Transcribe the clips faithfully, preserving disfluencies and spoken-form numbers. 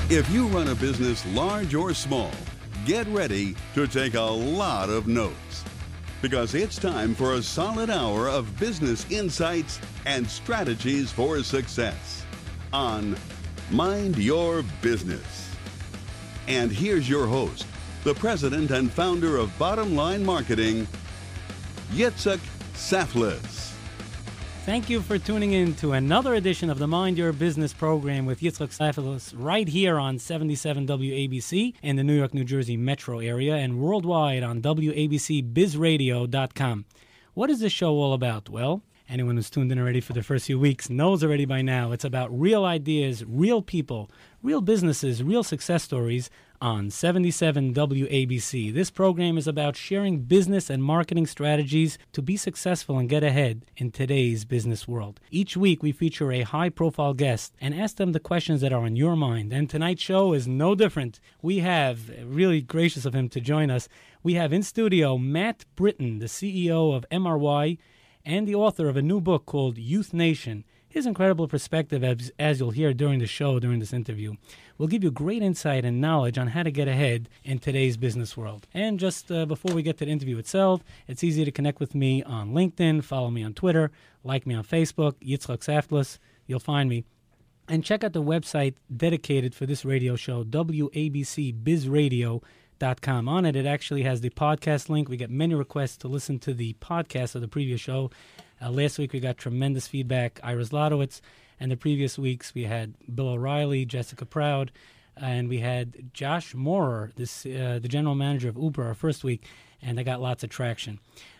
If you run a business large or small, get ready to take a lot of notes. Because it's time for a solid hour of business insights and strategies for success on Mind Your Business. And here's your host, the president and founder of Bottom Line Marketing, Yitzhak Saftlas. Thank you for tuning in to another edition of the Mind Your Business program with Yitzhak Saftlas right here on seventy-seven W A B C in the New York, New Jersey metro area and worldwide on W A B C biz radio dot com. What is this show all about? Well, anyone who's tuned in already for the first few weeks knows already by now it's about real ideas, real people, real businesses, real success stories on seventy-seven W A B C. This program is about sharing business and marketing strategies to be successful and get ahead in today's business world. Each week we feature a high-profile guest and ask them the questions that are on your mind. And tonight's show is no different. We have, really gracious of him to join us, we have in studio Matt Britton, the C E O of M R Y and the author of a new book called Youth Nation. His incredible perspective, as, as you'll hear during the show, during this interview, will give you great insight and knowledge on how to get ahead in today's business world. And just uh, before we get to the interview itself, it's easy to connect with me on LinkedIn, follow me on Twitter, like me on Facebook, Yitzhak Saftlas, you'll find me. And check out the website dedicated for this radio show, W A B C biz radio dot com. On it, it actually has the podcast link. We get many requests to listen to the podcast of the previous show. Uh, last week we got tremendous feedback. Iris Ladowitz. And the previous weeks we had Bill O'Reilly, Jessica Proud, and we had Josh Moorer, this uh, the general manager of Uber, our first week, and they got lots of traction.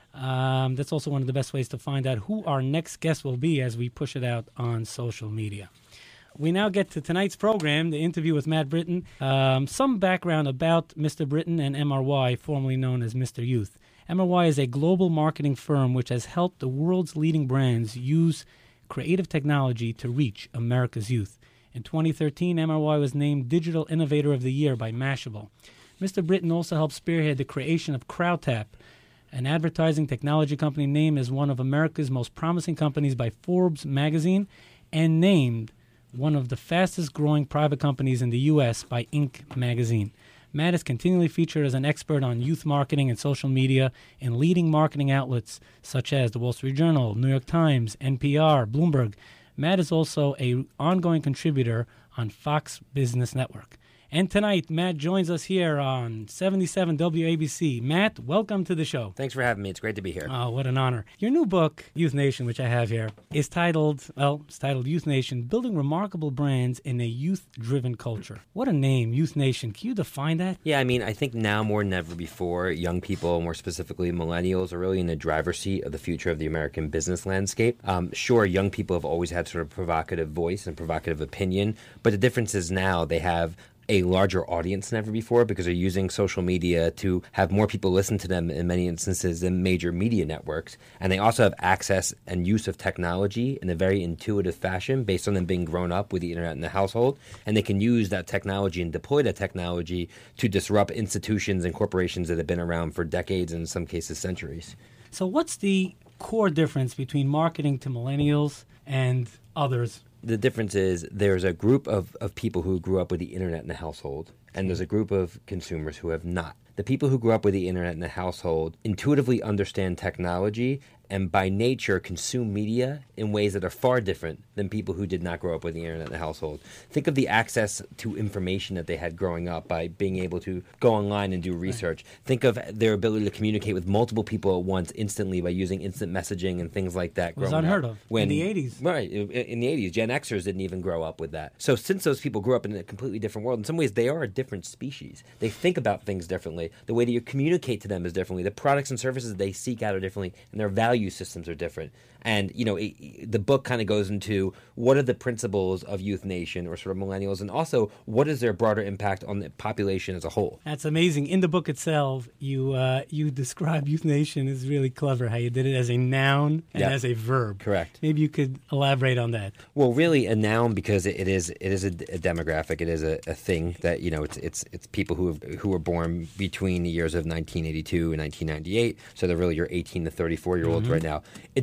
Um, that's also one of the best ways to find out who our next guest will be as we push it out on social media. We now get to tonight's program, the interview with Matt Britton. Um, some background about Mister Britton and M R Y, formerly known as Mister Youth. M R Y is a global marketing firm which has helped the world's leading brands use creative technology to reach America's youth. In twenty thirteen, M R Y was named Digital Innovator of the Year by Mashable. Mister Britton also helped spearhead the creation of CrowdTap, an advertising technology company named as one of America's most promising companies by Forbes magazine and named one of the fastest growing private companies in the U S by Inc magazine. Matt is continually featured as an expert on youth marketing and social media in leading marketing outlets such as the Wall Street Journal, New York Times, N P R, Bloomberg. Matt is also an ongoing contributor on Fox Business Network. And tonight, Matt joins us here on seventy-seven W A B C. Matt, welcome to the show. Thanks for having me. It's great to be here. Oh, what an honor. Your new book, Youth Nation, which I have here, is titled, well, it's titled Youth Nation, Building Remarkable Brands in a Youth-Driven Culture. What a name, Youth Nation. Can you define that? Yeah, I mean, I think now more than ever before, young people, more specifically millennials, are really in the driver's seat of the future of the American business landscape. Um, sure, young people have always had sort of provocative voice and provocative opinion, but the difference is now they have a larger audience than ever before because they're using social media to have more people listen to them in many instances than major media networks. And they also have access and use of technology in a very intuitive fashion based on them being grown up with the internet in the household. And they can use that technology and deploy that technology to disrupt institutions and corporations that have been around for decades and in some cases centuries. So what's the core difference between marketing to millennials and others? The difference is there's a group of, of people who grew up with the internet in the household, and there's a group of consumers who have not. The people who grew up with the internet in the household intuitively understand technology and by nature consume media in ways that are far different than people who did not grow up with the internet in the household. Think of the access to information that they had growing up by being able to go online and do research. Right. Think of their ability to communicate with multiple people at once instantly by using instant messaging and things like that. It was unheard of when, in the eighties. Right, in the eighties. Gen Xers didn't even grow up with that. So since those people grew up in a completely different world, in some ways they are a different species. They think about things differently. The way that you communicate to them is differently. The products and services they seek out are differently, and their value systems are different. And, you know, it, it, the book kind of goes into what are the principles of Youth Nation or sort of millennials, and also what is their broader impact on the population as a whole. That's amazing. In the book itself, you uh, you describe Youth Nation as really clever, how you did it as a noun and yep. as a verb. Correct. Maybe you could elaborate on that. Well, really a noun because it, it is it is a, a demographic. It is a, a thing that, you know, it's it's it's people who have, who were born between the years of nineteen eighty-two and nineteen ninety-eight. So they're really your eighteen to thirty-four year olds mm-hmm. right now. It's a verb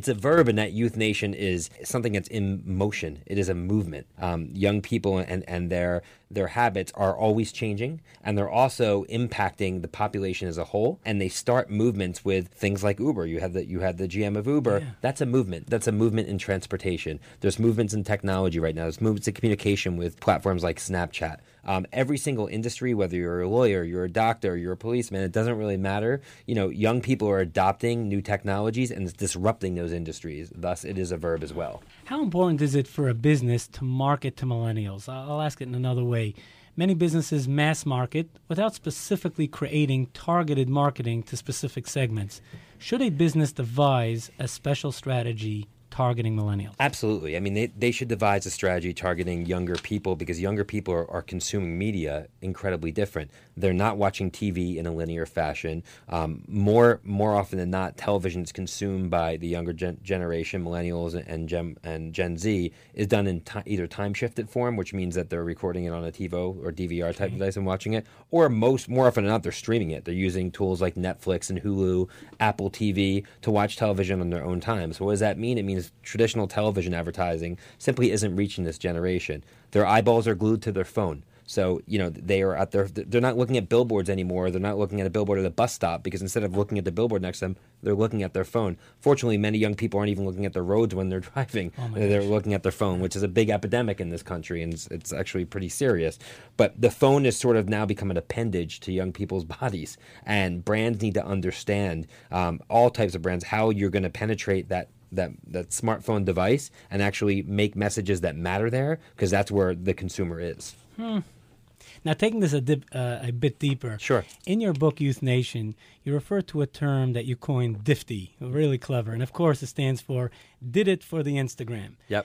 verb in that Youth Nation is something that's in motion. It is a movement. Um, young people and, and their their habits are always changing, and they're also impacting the population as a whole. And they start movements with things like Uber. You have the you had the G M of Uber. Yeah. That's a movement. That's a movement in transportation. There's movements in technology right now. There's movements in communication with platforms like Snapchat. Um, every single industry, whether you're a lawyer, you're a doctor, you're a policeman, it doesn't really matter. You know, young people are adopting new technologies and it's disrupting those industries. Thus, it is a verb as well. How important is it for a business to market to millennials? I'll ask it in another way. Many businesses mass market without specifically creating targeted marketing to specific segments. Should a business devise a special strategy targeting millennials? Absolutely. I mean, they, they should devise a strategy targeting younger people because younger people are, are consuming media incredibly different. They're not watching T V in a linear fashion. Um, more more often than not, television is consumed by the younger gen- generation, millennials and Gen, and Gen Z, is done in t- either time-shifted form, which means that they're recording it on a TiVo or D V R type okay. device and watching it, or most more often than not, they're streaming it. They're using tools like Netflix and Hulu, Apple T V to watch television on their own time. So what does that mean? It means traditional television advertising simply isn't reaching this generation. Their eyeballs are glued to their phone. So, you know, they are out there. They're not looking at billboards anymore. They're not looking at a billboard at a bus stop because instead of looking at the billboard next to them, they're looking at their phone. Fortunately, many young people aren't even looking at the roads when they're driving. Oh they're gosh. looking at their phone, which is a big epidemic in this country, and it's, it's actually pretty serious. But the phone is sort of now become an appendage to young people's bodies, and brands need to understand, um, all types of brands, how you're going to penetrate that that that smartphone device and actually make messages that matter there, because that's where the consumer is. Hmm. Now, taking this a, dip, uh, a bit deeper, sure. In your book, Youth Nation, you refer to a term that you coined, D I F T, really clever. And, of course, it stands for Did It for the Instagram. Yep.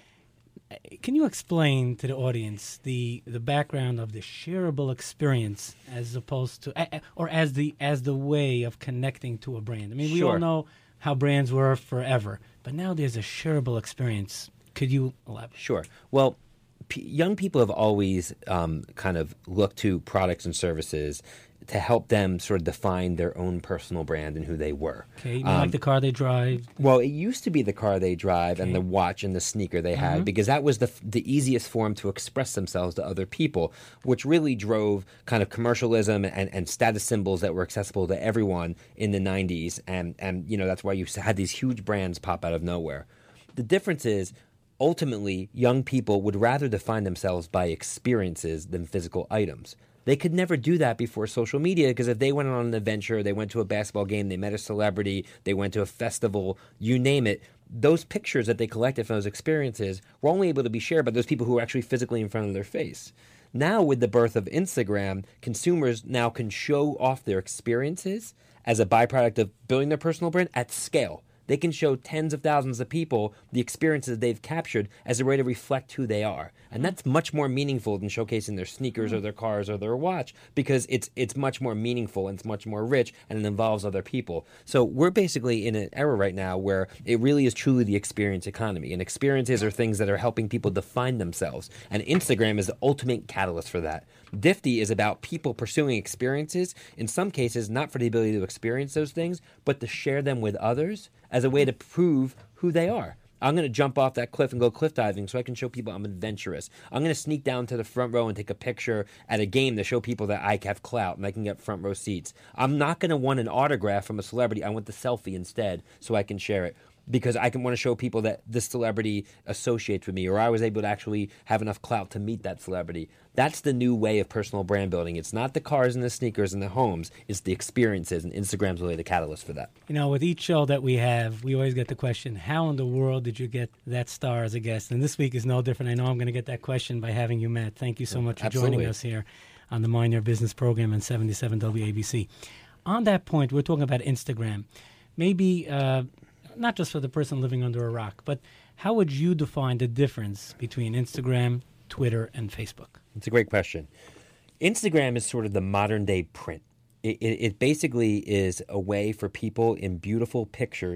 Can you explain to the audience the, the background of the shareable experience as opposed to, uh, or as the as the way of connecting to a brand? I mean, we sure. all know how brands were forever, but now there's a shareable experience. Could you elaborate? Sure. Well, P- young people have always um, kind of looked to products and services to help them sort of define their own personal brand and who they were. Okay, you um, like the car they drive? Well, it used to be the car they drive okay. and the watch and the sneaker they had, mm-hmm. because that was the the easiest form to express themselves to other people, which really drove kind of commercialism and, and status symbols that were accessible to everyone in the nineties. And, and, you know, that's why you had these huge brands pop out of nowhere. The difference is, ultimately, young people would rather define themselves by experiences than physical items. They could never do that before social media, because if they went on an adventure, they went to a basketball game, they met a celebrity, they went to a festival, you name it, those pictures that they collected from those experiences were only able to be shared by those people who were actually physically in front of their face. Now, with the birth of Instagram, consumers now can show off their experiences as a byproduct of building their personal brand at scale. They can show tens of thousands of people the experiences they've captured as a way to reflect who they are. And that's much more meaningful than showcasing their sneakers or their cars or their watch, because it's it's much more meaningful and it's much more rich and it involves other people. So we're basically in an era right now where it really is truly the experience economy. And experiences are things that are helping people define themselves. And Instagram is the ultimate catalyst for that. D I F T is about people pursuing experiences, in some cases not for the ability to experience those things, but to share them with others as a way to prove who they are. I'm going to jump off that cliff and go cliff diving so I can show people I'm adventurous. I'm going to sneak down to the front row and take a picture at a game to show people that I have clout and I can get front row seats. I'm not going to want an autograph from a celebrity. I want the selfie instead so I can share it, because I can want to show people that this celebrity associates with me, or I was able to actually have enough clout to meet that celebrity. That's the new way of personal brand building. It's not the cars and the sneakers and the homes. It's the experiences, and Instagram's really the catalyst for that. You know, with each show that we have, we always get the question, how in the world did you get that star as a guest? And this week is no different. I know I'm going to get that question by having you, Matt. Thank you so much for Absolutely. joining us here on the Mind Your Business program on seventy-seven W A B C. On that point, we're talking about Instagram. Maybe... Uh, not just for the person living under a rock, but how would you define the difference between Instagram, Twitter, and Facebook? It's a great question. Instagram is sort of the modern day print. It, it, it basically is a way for people in beautiful pictures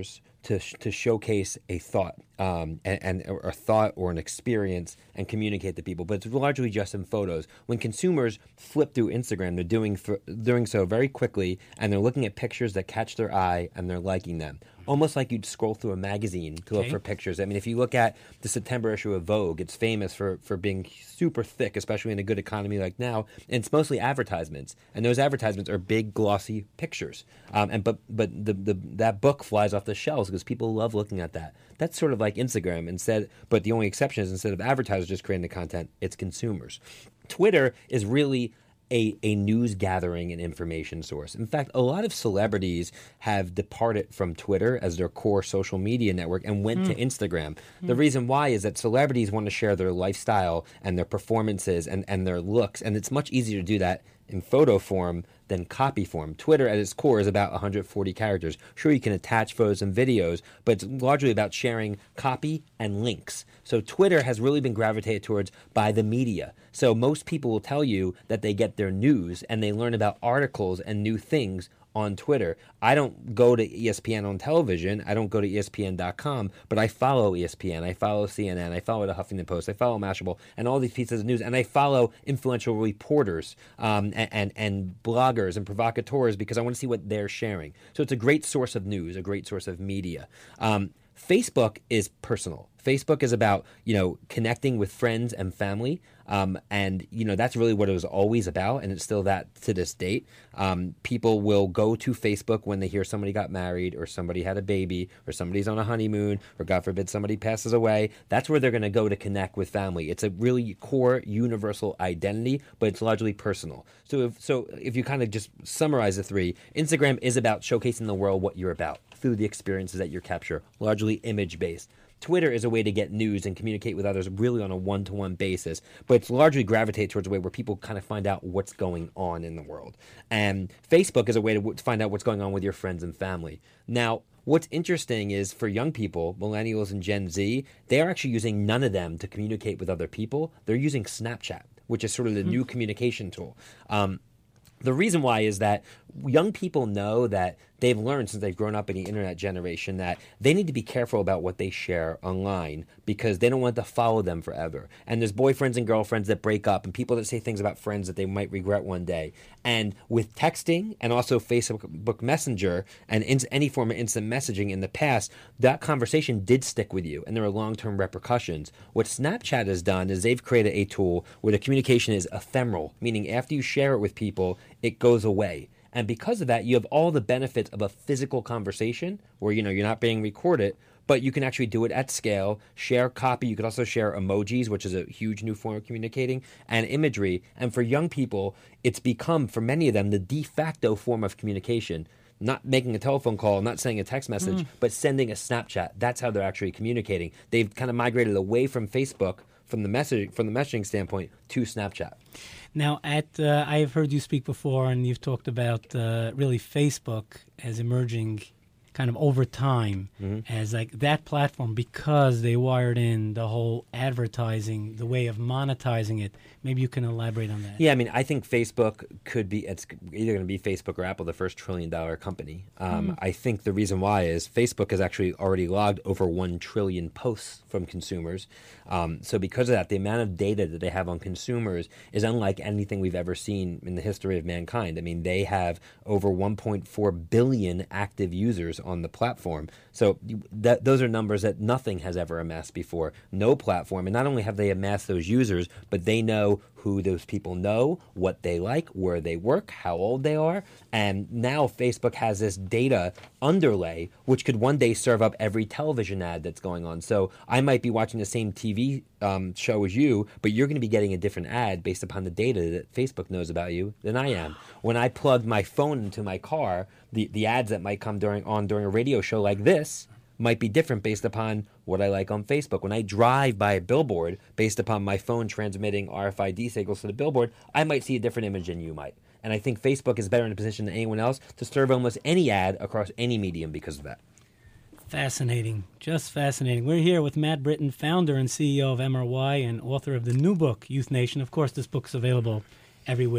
to sh- to showcase a thought um, and, and or a thought or an experience and communicate to people. But it's largely just in photos. When consumers flip through Instagram, they're doing th- doing so very quickly, and they're looking at pictures that catch their eye, and they're liking them. Almost like you'd scroll through a magazine to look Okay. for pictures. I mean, if you look at the September issue of Vogue, it's famous for, for being super thick, especially in a good economy like now. And it's mostly advertisements, and those advertisements are big, glossy pictures. Um, and but but the, the that book flies off the shelves because people love looking at that. That's sort of like Instagram. Instead, but the only exception is instead of advertisers just creating the content, it's consumers. Twitter is really A, a news gathering and information source. In fact, a lot of celebrities have departed from Twitter as their core social media network and went mm. to Instagram. Mm. The reason why is that celebrities want to share their lifestyle and their performances and, and their looks, and it's much easier to do that in photo form than copy form. Twitter at its core is about one hundred forty characters. Sure, you can attach photos and videos, but it's largely about sharing copy and links. So Twitter has really been gravitated towards by the media. So most people will tell you that they get their news and they learn about articles and new things on Twitter. I don't go to E S P N on television. I don't go to E S P N dot com, but I follow E S P N. I follow C N N. I follow the Huffington Post. I follow Mashable and all these pieces of news. And I follow influential reporters um, and, and, and bloggers and provocateurs because I want to see what they're sharing. So it's a great source of news, a great source of media. Um, Facebook is personal. Facebook is about, you know, connecting with friends and family. Um, and, you know, that's really what it was always about. And it's still that to this date. Um, people will go to Facebook when they hear somebody got married or somebody had a baby or somebody's on a honeymoon or, God forbid, somebody passes away. That's where they're going to go to connect with family. It's a really core universal identity, but it's largely personal. So if, so if you kind of just summarize the three, Instagram is about showcasing the world what you're about through the experiences that you capture, largely image-based. Twitter is a way to get news and communicate with others really on a one-to-one basis, but it's largely gravitated towards a way where people kind of find out what's going on in the world. And Facebook is a way to w- find out what's going on with your friends and family. Now, what's interesting is for young people, millennials and Gen Z, they're actually using none of them to communicate with other people. They're using Snapchat, which is sort of the mm-hmm. new communication tool. Um, The reason why is that young people know that they've learned since they've grown up in the internet generation that they need to be careful about what they share online because they don't want to follow them forever. And there's boyfriends and girlfriends that break up and people that say things about friends that they might regret one day. And with texting and also Facebook Messenger and in, any form of instant messaging in the past, that conversation did stick with you and there are long-term repercussions. What Snapchat has done is they've created a tool where the communication is ephemeral, meaning after you share it with people, it goes away. And because of that, you have all the benefits of a physical conversation where, you know, you're not being recorded, but you can actually do it at scale, share copy. You could also share emojis, which is a huge new form of communicating, and imagery. And for young people, it's become, for many of them, the de facto form of communication. Not making a telephone call, not sending a text message, mm. but sending a Snapchat. That's how they're actually communicating. They've kind of migrated away from Facebook from the message from the messaging standpoint to Snapchat. Now, at uh, I've heard you speak before, and you've talked about uh, really Facebook as emerging kind of over time mm-hmm. as like that platform because they wired in the whole advertising, the way of monetizing it. Maybe you can elaborate on that. Yeah, I mean, I think Facebook could be, it's either going to be Facebook or Apple, the first trillion dollar company. Um, mm. I think the reason why is Facebook has actually already logged over one trillion posts from consumers. Um, so because of that, the amount of data that they have on consumers is unlike anything we've ever seen in the history of mankind. I mean, they have over one point four billion active users on the platform. So that, those are numbers that nothing has ever amassed before. No platform. And not only have they amassed those users, but they know who those people know, what they like, where they work, how old they are. And now Facebook has this data underlay, which could one day serve up every television ad that's going on. So I might be watching the same T V um, show as you, but you're going to be getting a different ad based upon the data that Facebook knows about you than I am. When I plug my phone into my car, the, the ads that might come during on during a radio show like this might be different based upon what I like on Facebook. When I drive by a billboard based upon my phone transmitting R F I D signals to the billboard, I might see a different image than you might. And I think Facebook is better in a position than anyone else to serve almost any ad across any medium because of that. Fascinating. Just fascinating. We're here with Matt Britton, founder and C E O of M R Y and author of the new book, Youth Nation. Of course, this book's available everywhere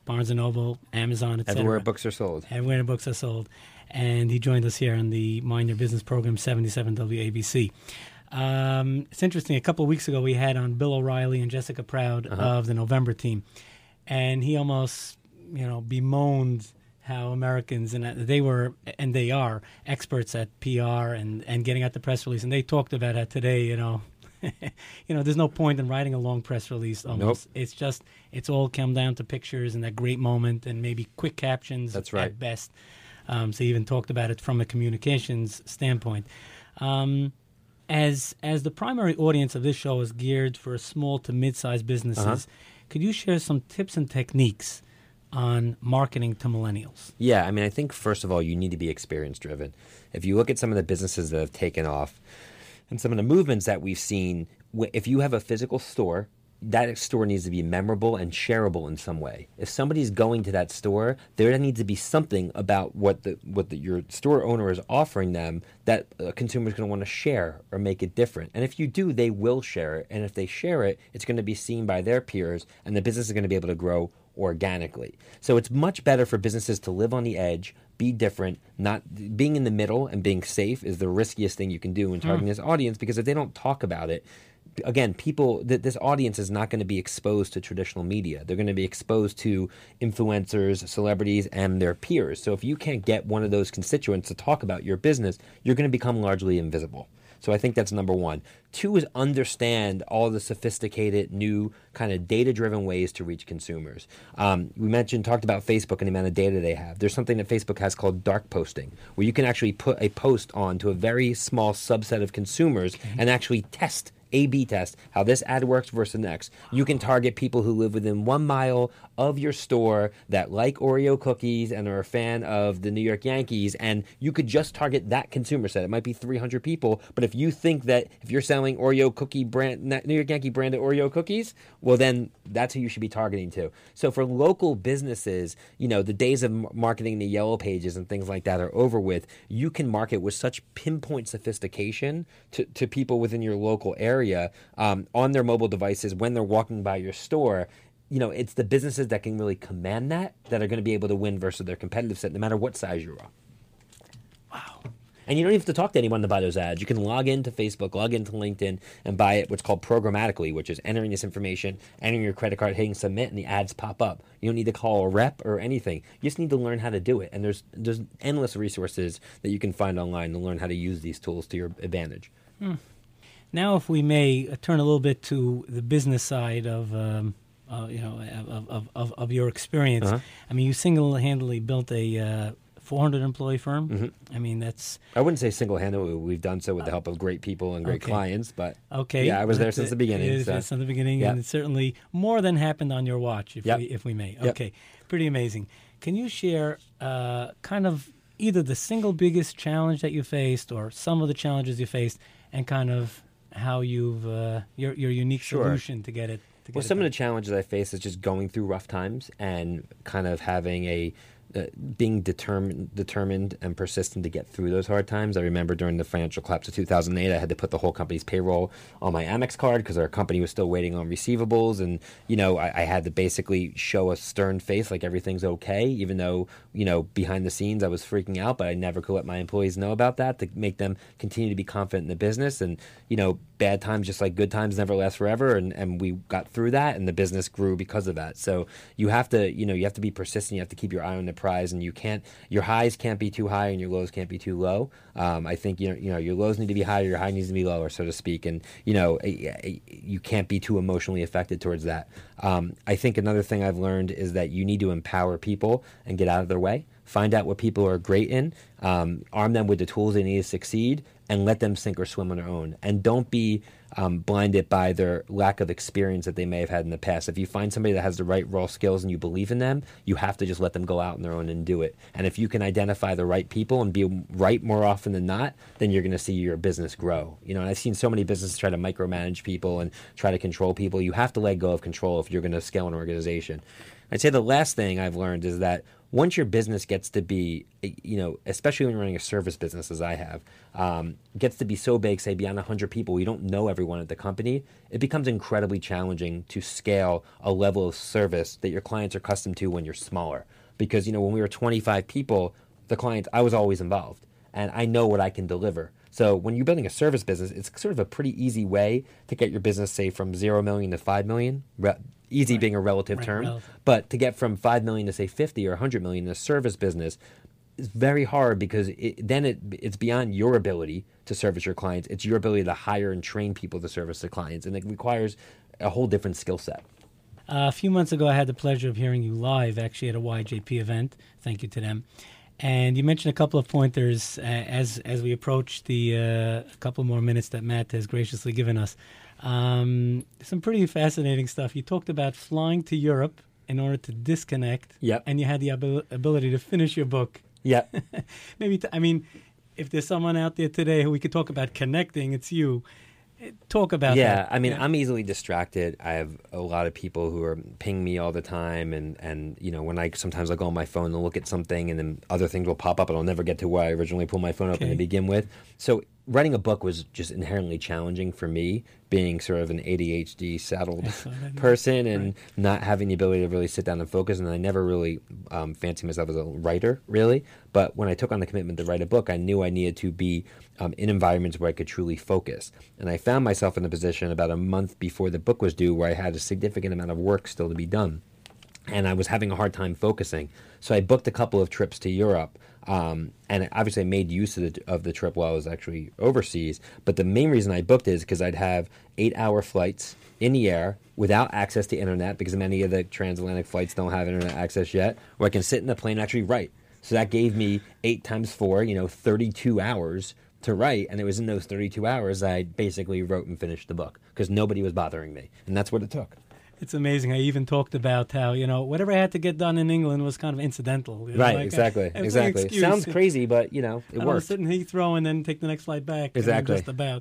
Barnes and Noble, Amazon, et cetera. Everywhere books are sold. Everywhere books are sold. And he joined us here on the Mind Your Business program, seventy-seven W A B C. Um, it's interesting. A couple of weeks ago, we had on Bill O'Reilly and Jessica Proud uh-huh. of the November team. And he almost, you know, bemoaned how Americans, and they were, and they are, experts at P R and, and getting out the press release. And they talked about how today, you know, you know, there's no point in writing a long press release almost. Nope. It's just, it's all come down to pictures and that great moment and maybe quick captions That's right. at best. Um, so he even talked about it from a communications standpoint. Um, as as the primary audience of this show is geared for small to mid-sized businesses, uh-huh. could you share some tips and techniques on marketing to millennials? Yeah, I mean, I think first of all, you need to be experience-driven. If you look at some of the businesses that have taken off and some of the movements that we've seen, if you have a physical store, that store needs to be memorable and shareable in some way. If somebody's going to that store, there needs to be something about what the what the, your store owner is offering them that a consumer is going to want to share or make it different. And if you do, they will share it. And if they share it, it's going to be seen by their peers, and the business is going to be able to grow organically. So it's much better for businesses to live on the edge, be different. Not being in the middle and being safe is the riskiest thing you can do in targeting mm. this audience, because if they don't talk about it, again, people, th- this audience is not going to be exposed to traditional media. They're going to be exposed to influencers, celebrities, and their peers. So if you can't get one of those constituents to talk about your business, you're going to become largely invisible. So I think that's number one. Two is understand all the sophisticated, new kind of data-driven ways to reach consumers. Um, we mentioned, talked about Facebook and the amount of data they have. There's something that Facebook has called dark posting, where you can actually put a post on to a very small subset of consumers and actually test A B test how this ad works versus the next. You can target people who live within one mile of your store that like Oreo cookies and are a fan of the New York Yankees, and you could just target that consumer set. It might be three hundred people, but if you think that if you're selling Oreo cookie brand, New York Yankee branded Oreo cookies, well then that's who you should be targeting to. So for local businesses, you know, the days of marketing the yellow pages and things like that are over with. You can market with such pinpoint sophistication to, to people within your local area. Area, um, on their mobile devices when they're walking by your store. You know, it's the businesses that can really command that that are going to be able to win versus their competitive set, no matter what size you are. Wow. And you don't even have to talk to anyone to buy those ads. You can log into Facebook, log into LinkedIn, and buy it what's called programmatically, which is entering this information, entering your credit card, hitting submit, and the ads pop up. You don't need to call a rep or anything. You just need to learn how to do it. And there's there's endless resources that you can find online to learn how to use these tools to your advantage. Hmm. Now, if we may uh, turn a little bit to the business side of, um, uh, you know, of, of, of, of your experience. Uh-huh. I mean, you single-handedly built a uh, four hundred employee firm. Mm-hmm. I mean, that's... I wouldn't say single-handedly. We've done so with the help of great people and great okay. clients, but okay. yeah, I was there since it, the beginning. It is, so. Since the beginning, yep. and it's certainly more than happened on your watch, if yep. we if we may. Yep. Okay, pretty amazing. Can you share uh, kind of either the single biggest challenge that you faced or some of the challenges you faced and kind of how you've uh, your your unique sure. solution to get it. To get well, it some done. of the challenges I face is just going through rough times and kind of having a uh, being determined, determined and persistent to get through those hard times. I remember during the financial collapse of two thousand eight, I had to put the whole company's payroll on my Amex card because our company was still waiting on receivables, and you know I, I had to basically show a stern face like everything's okay, even though you know behind the scenes I was freaking out, but I never could let my employees know about that to make them continue to be confident in the business. And you know, bad times just like good times never last forever, and, and we got through that, and the business grew because of that. So you have to you know you have to be persistent. You have to keep your eye on the prize, and you can't your highs can't be too high and your lows can't be too low. Um, I think you know you know your lows need to be higher, your high needs to be lower, so to speak, and you know you can't be too emotionally affected towards that. Um, I think another thing I've learned is that you need to empower people and get out of their way. Find out what people are great in, um, arm them with the tools they need to succeed, and let them sink or swim on their own. And don't be um, blinded by their lack of experience that they may have had in the past. If you find somebody that has the right raw skills and you believe in them, you have to just let them go out on their own and do it. And if you can identify the right people and be right more often than not, then you're going to see your business grow. You know, and I've seen so many businesses try to micromanage people and try to control people. You have to let go of control if you're going to scale an organization. I'd say the last thing I've learned is that once your business gets to be, you know, especially when you're running a service business as I have, um, gets to be so big, say beyond one hundred people, you don't know everyone at the company, it becomes incredibly challenging to scale a level of service that your clients are accustomed to when you're smaller. Because, you know, when we were twenty-five people, the clients, I was always involved, and I know what I can deliver. So when you're building a service business, it's sort of a pretty easy way to get your business, say, from zero million to five million. Re- easy right. being a relative right. term, relative. But to get from five million to say fifty or one hundred million in a service business is very hard, because it, then it it's beyond your ability to service your clients. It's your ability to hire and train people to service the clients, and it requires a whole different skill set. Uh, a few months ago, I had the pleasure of hearing you live, actually, at a Y J P event. Thank you to them. And you mentioned a couple of pointers uh, as as we approach the uh, couple more minutes that Matt has graciously given us. Um, some pretty fascinating stuff. You talked about flying to Europe in order to disconnect, yep. and you had the abil- ability to finish your book. Yeah. Maybe, t- I mean, if there's someone out there today who we could talk about connecting, it's you. Talk about yeah, that. I mean, yeah. I'm easily distracted. I have a lot of people who are ping me all the time, and, and you know, when I sometimes I'll go on my phone and look at something, and then other things will pop up, and I'll never get to where I originally pulled my phone up okay. to begin with. So writing a book was just inherently challenging for me, being sort of an A D H D saddled person and right. not having the ability to really sit down and focus. And I never really um, fancied myself as a writer, really. But when I took on the commitment to write a book, I knew I needed to be um, in environments where I could truly focus. And I found myself in a position about a month before the book was due where I had a significant amount of work still to be done. And I was having a hard time focusing. So I booked a couple of trips to Europe. Um, and obviously I made use of the, of the trip while I was actually overseas. But the main reason I booked it is because I'd have eight-hour flights in the air without access to internet, because many of the transatlantic flights don't have internet access yet, where I can sit in the plane and actually write. So that gave me eight times four, you know, thirty-two hours to write. And it was in those thirty-two hours I basically wrote and finished the book, because nobody was bothering me. And that's what it took. It's amazing. I even talked about how, you know, whatever I had to get done in England was kind of incidental. You know? Right, like exactly, a, exactly. Sounds crazy, but, you know, it I worked. sit in Heathrow and then take the next flight back. Exactly. Just about.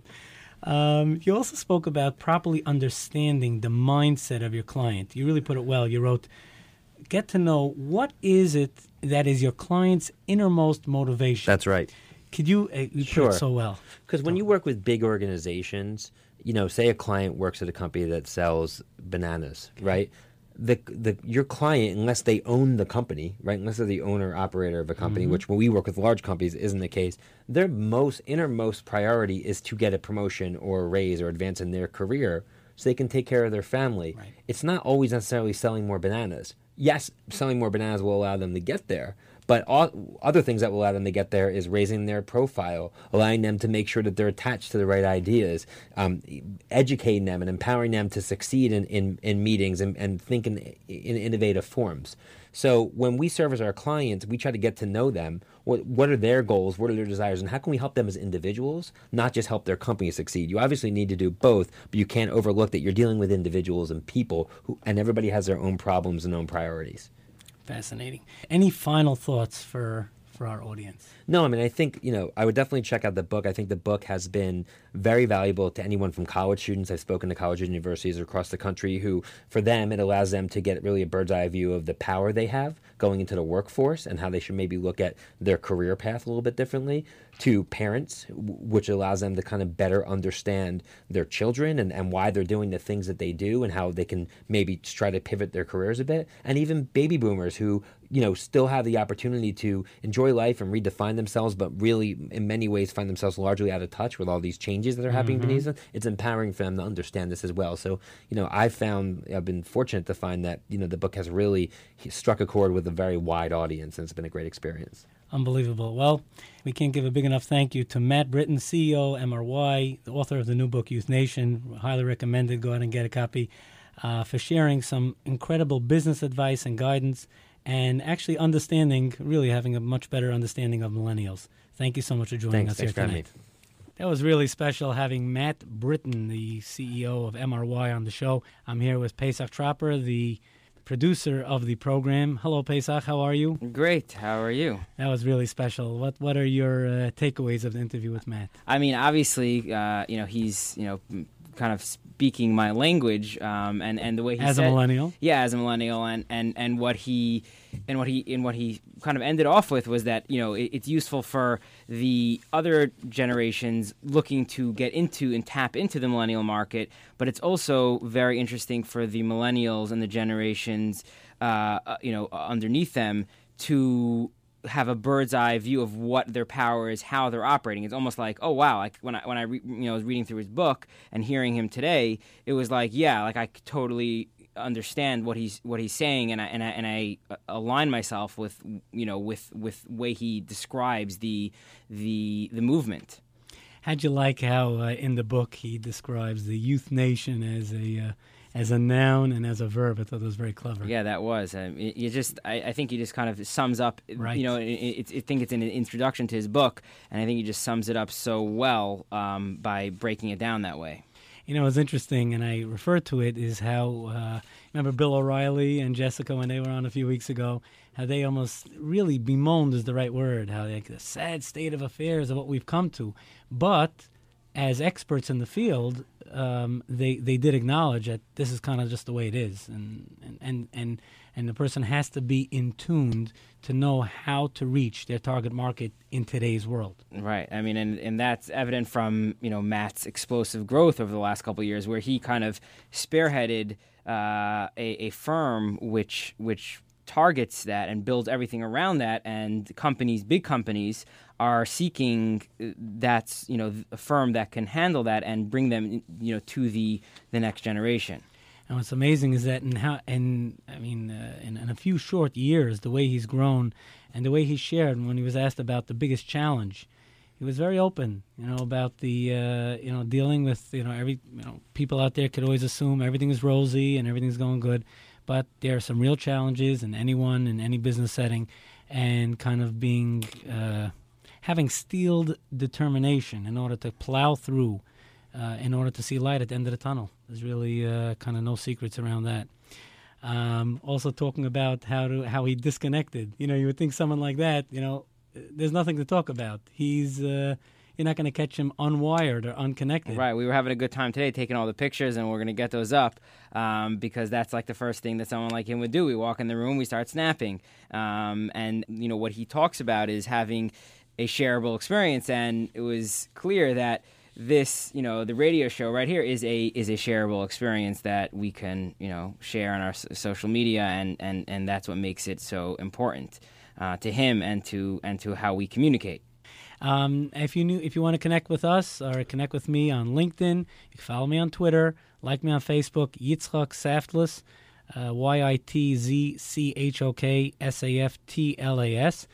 Um, you also spoke about properly understanding the mindset of your client. You really put it well. You wrote, get to know what is it that is your client's innermost motivation. That's right. Could you, uh, you sure. put it so well. Because when you work with big organizations, you know, say a client works at a company that sells bananas, okay. right? The the your client, unless they own the company, right? Unless they're the owner operator of a company, mm-hmm. which when we work with large companies isn't the case, their most innermost priority is to get a promotion or a raise or advance in their career so they can take care of their family. Right. It's not always necessarily selling more bananas. Yes, selling more bananas will allow them to get there. But all, other things that will allow them to get there is raising their profile, allowing them to make sure that they're attached to the right ideas, um, educating them and empowering them to succeed in, in, in meetings and, and think in, in innovative forms. So when we service our clients, we try to get to know them. What, what are their goals? What are their desires? And how can we help them as individuals, not just help their company succeed? You obviously need to do both, but you can't overlook that you're dealing with individuals and people, who, and everybody has their own problems and own priorities. Fascinating. Any final thoughts for for our audience? No, I mean, I think, you know, I would definitely check out the book. I think the book has been very valuable to anyone from college students. I've spoken to college and universities across the country who, for them, it allows them to get really a bird's eye view of the power they have going into the workforce and how they should maybe look at their career path a little bit differently. To parents, which allows them to kind of better understand their children and, and why they're doing the things that they do and how they can maybe try to pivot their careers a bit. And even baby boomers who, you know, still have the opportunity to enjoy life and redefine themselves, but really in many ways find themselves largely out of touch with all these changes that are happening mm-hmm. beneath them. It's empowering for them to understand this as well. So, you know, I've found, I've been fortunate to find that, you know, the book has really struck a chord with a very wide audience, and it's been a great experience. Unbelievable. Well, we can't give a big enough thank you to Matt Britton, C E O, M R Y, the author of the new book, Youth Nation. Highly recommended. Go out and get a copy. Uh, for sharing some incredible business advice and guidance and actually understanding, really having a much better understanding of millennials. Thank you so much for joining Thanks, us thanks here for tonight. having me. That was really special having Matt Britton, the C E O of M R Y, on the show. I'm here with Pesach Tropper, the producer of the program. Hello, Pesach. How are you? Great. How are you? That was really special. What What are your uh, takeaways of the interview with Matt? I mean, obviously, uh, you know, he's you know kind of speaking my language, um, and and the way he as said, a millennial, yeah, as a millennial, and, and, and what he and what he and what he kind of ended off with was that, you know, it, it's useful for the other generations looking to get into and tap into the millennial market, but it's also very interesting for the millennials and the generations, uh, you know, underneath them to have a bird's eye view of what their power is, how they're operating. It's almost like, oh wow, like when I when I re, you know was reading through his book and hearing him today, it was like, yeah, like I totally understand what he's what he's saying, and I and I and I align myself with, you know, with with way he describes the the the movement. How'd you like how uh, in the book he describes the youth nation as a uh, as a noun and as a verb? I thought it was very clever. Yeah, that was. Um, it, you just, I, I think he just kind of sums up. Right. You know, it, it, I think it's an introduction to his book, and I think he just sums it up so well um, by breaking it down that way. You know, what's interesting, and I refer to it, is how, uh, remember Bill O'Reilly and Jessica when they were on a few weeks ago, how they almost really bemoaned is the right word, how like the sad state of affairs of what we've come to. But as experts in the field, um, they they did acknowledge that this is kind of just the way it is, and and, and and and the person has to be in tuned to know how to reach their target market in today's world. Right. I mean, and, and that's evident from, you know, Matt's explosive growth over the last couple of years, where he kind of spearheaded uh, a, a firm which which targets that and builds everything around that, and companies, big companies, are seeking that's, you know, a firm that can handle that and bring them, you know, to the the next generation. And what's amazing is that in how, and I mean, uh, in, in a few short years, the way he's grown and the way he shared when he was asked about the biggest challenge, he was very open, you know, about the, uh, you know, dealing with, you know, every, you know, people out there could always assume everything is rosy and everything's going good, but there are some real challenges in anyone, in any business setting, and kind of being, uh, having steeled determination in order to plow through, uh, in order to see light at the end of the tunnel. There's really uh, kind of no secrets around that. Um, also talking about how to how he disconnected. You know, you would think someone like that, you know, there's nothing to talk about. He's uh, you're not going to catch him unwired or unconnected. Right. We were having a good time today taking all the pictures, and we're going to get those up um, because that's like the first thing that someone like him would do. We walk in the room, we start snapping. Um, and, you know, what he talks about is having a shareable experience, and it was clear that this, you know, the radio show right here is a is a shareable experience that we can, you know, share on our s- social media, and, and, and that's what makes it so important uh, to him and to and to how we communicate. Um, if you knew, if you want to connect with us or connect with me on LinkedIn, you can follow me on Twitter, like me on Facebook, Yitzchok Saftlas, uh, Y I T Z C H O K S A F T L A S.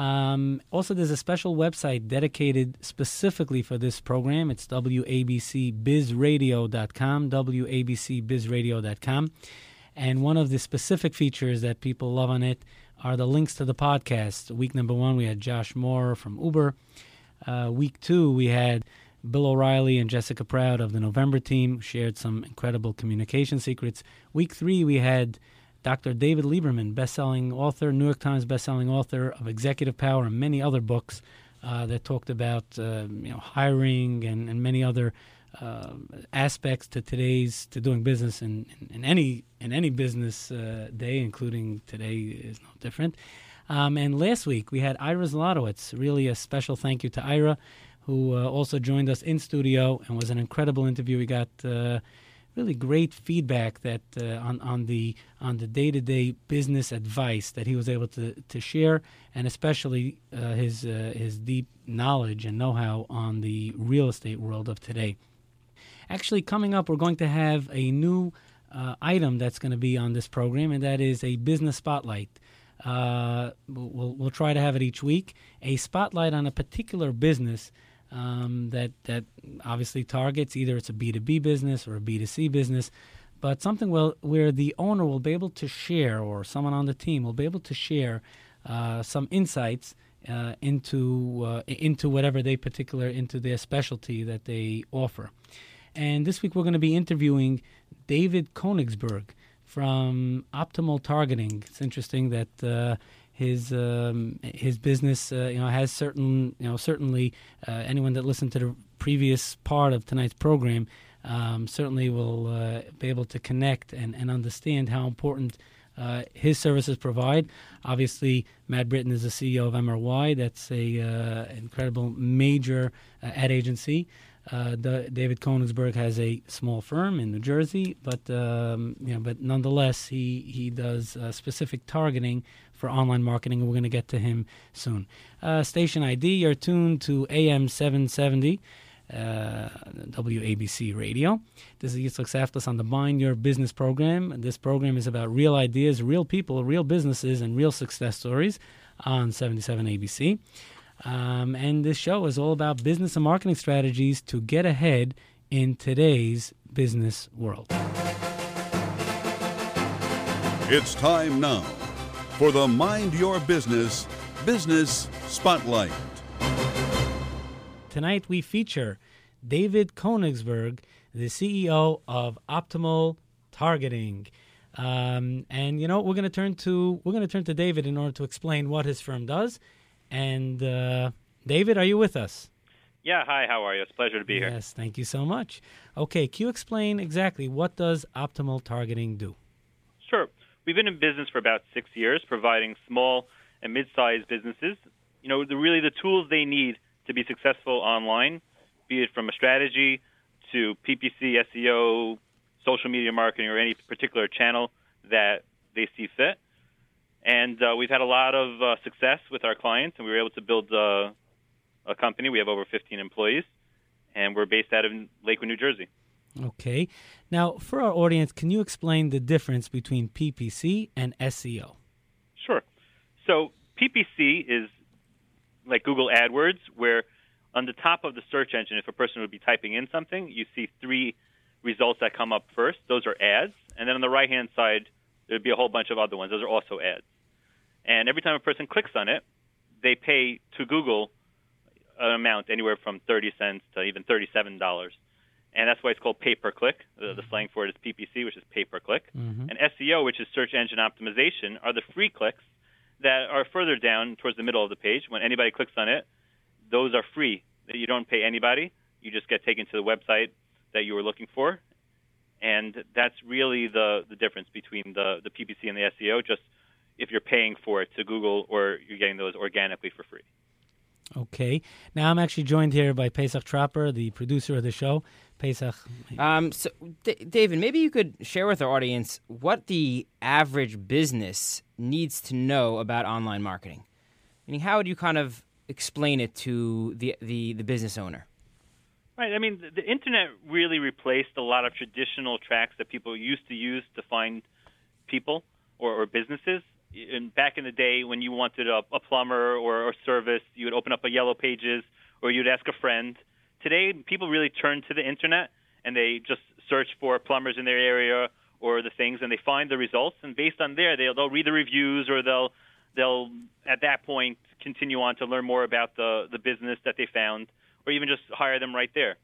Um, also, there's a special website dedicated specifically for this program. It's W A B C biz radio dot com, W A B C biz radio dot com. And one of the specific features that people love on it are the links to the podcast. Week number one, we had Josh Moore from Uber. Uh, week two, we had Bill O'Reilly and Jessica Proud of the November team, shared some incredible communication secrets. Week three, we had Doctor David Lieberman, best-selling author, New York Times best-selling author of Executive Power and many other books uh, that talked about uh, you know hiring and, and many other uh, aspects to today's to doing business in, in, in any in any business uh, day, including today is no different. Um, and last week we had Ira Zlotowitz. Really a special thank you to Ira, who uh, also joined us in studio and was an incredible interview. We got Uh, really great feedback that uh, on on the on the day-to-day business advice that he was able to to share, and especially uh, his uh, his deep knowledge and know-how on the real estate world of today. Actually, coming up, we're going to have a new uh, item that's going to be on this program, and that is a business spotlight. Uh, we'll we'll try to have it each week, a spotlight on a particular business Um, that that obviously targets either it's a B two B business or a B two C business, but something will, where the owner will be able to share, or someone on the team will be able to share uh, some insights uh, into uh, into whatever they particular into their specialty that they offer. And this week we're going to be interviewing David Konigsberg from Optimal Targeting. It's interesting that Uh, His um, his business, uh, you know, has certain, you know, certainly uh, anyone that listened to the previous part of tonight's program um, certainly will uh, be able to connect and, and understand how important uh, his services provide. Obviously, Matt Britton is the C E O of M R Y. That's a uh, incredible major uh, ad agency. Uh, the, David Konigsberg has a small firm in New Jersey, but um, you know, but nonetheless, he he does uh, specific targeting for online marketing, and we're going to get to him soon. Uh, station I D, you're tuned to A M seven seventy, uh, W A B C Radio. This is Yitzchak Saflis on the Mind Your Business program. And this program is about real ideas, real people, real businesses, and real success stories on seventy-seven A B C. Um, and this show is all about business and marketing strategies to get ahead in today's business world. It's time now for the Mind Your Business Business Spotlight. Tonight we feature David Konigsberg, the C E O of Optimal Targeting. Um, and you know, we're going to turn to we're going to turn to David in order to explain what his firm does. And uh, David, are you with us? Yeah, hi, how are you? It's a pleasure to be here. Yes, thank you so much. Okay, can you explain exactly what does Optimal Targeting do? Sure. We've been in business for about six years, providing small and mid-sized businesses, you know, the, really the tools they need to be successful online, be it from a strategy to P P C, S E O, social media marketing, or any particular channel that they see fit. And uh, we've had a lot of uh, success with our clients, and we were able to build uh, a company. We have over fifteen employees, and we're based out of Lakewood, New Jersey. Okay. Now, for our audience, can you explain the difference between P P C and S E O? Sure. So P P C is like Google AdWords, where on the top of the search engine, if a person would be typing in something, you see three results that come up first. Those are ads. And then on the right-hand side, there'd be a whole bunch of other ones. Those are also ads. And every time a person clicks on it, they pay to Google an amount anywhere from thirty cents to even thirty-seven dollars. And that's why it's called pay-per-click. The, the slang for it is P P C, which is pay-per-click. Mm-hmm. And S E O, which is search engine optimization, are the free clicks that are further down towards the middle of the page. When anybody clicks on it, those are free. You don't pay anybody. You just get taken to the website that you were looking for. And that's really the, the difference between the, the P P C and the S E O, just if you're paying for it to Google or you're getting those organically for free. Okay. Now I'm actually joined here by Pesach Trapper, the producer of the show. Pesach. Um, so, D- David, maybe you could share with our audience what the average business needs to know about online marketing. Meaning, how would you kind of explain it to the, the, the business owner? Right. I mean, the, the Internet really replaced a lot of traditional tracks that people used to use to find people or, or businesses. And back in the day when you wanted a, a plumber or, or service, you would open up a Yellow Pages or you'd ask a friend. Today, people really turn to the Internet and they just search for plumbers in their area or the things, and they find the results. And based on there, they'll, they'll read the reviews, or they'll they'll at that point continue on to learn more about the, the business that they found, or even just hire them right there.